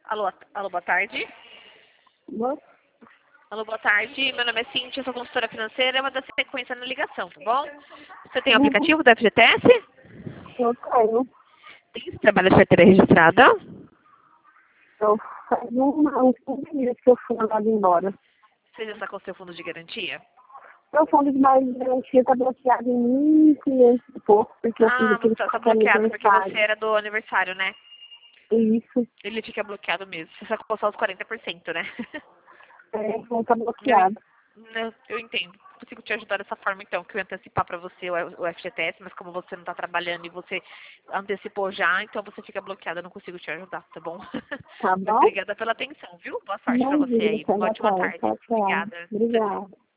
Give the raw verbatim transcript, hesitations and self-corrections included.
Alô, alô, boa tarde. Boa. Alô, boa tarde. Meu nome é Cíntia, sou consultora financeira, eu vou dar sequência na ligação, tá bom? Você tem o aplicativo da F G T S? Eu tenho. Tem, você trabalha de carteira registrada? Eu faz uma, uns quinze dias que eu fui mandado embora. Você já está com o seu fundo de garantia? Meu fundo de mais de garantia está bloqueado em mil e quinhentos e pouco, porque eu fiz Ah, aquele você está pagamento bloqueado porque aniversário. você era do aniversário, né? Isso. Ele fica bloqueado mesmo. Você sacou só os quarenta por cento, né? É, não está Eu, en- bloqueado. não, eu entendo. Consigo te ajudar dessa forma, então, que eu ia antecipar para você o o F G T S, mas como você não está trabalhando e você antecipou já, então você fica bloqueada, eu não consigo te ajudar, tá bom? Tá Mas bom? obrigada pela atenção, viu? Boa sorte para você Imagina, aí. tá Ótima bom. tarde. Tchau, tchau. Obrigada. Obrigada.